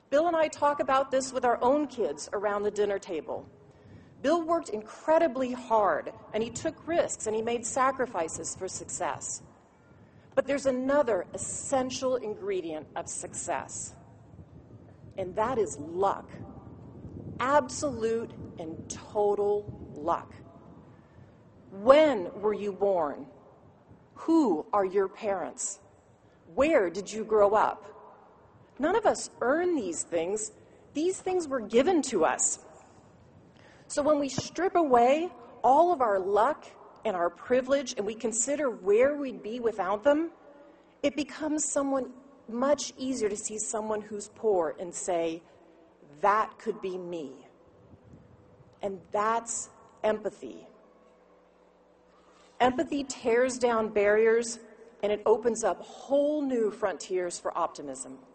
Bill and I talk about this with our own kids around the dinner table. Bill worked incredibly hard, and he took risks, and he made sacrifices for success. But there's another essential ingredient of success, and that is luck. Absolute and total luck. When were you born? Who are your parents? Where did you grow up? None of us earn these things. These things were given to us. So when we strip away all of our luck and our privilege and we consider where we'd be without them, it becomes much easier to see someone who's poor and say, that could be me. And that's empathy. Empathy tears down barriers and it opens up whole new frontiers for optimism.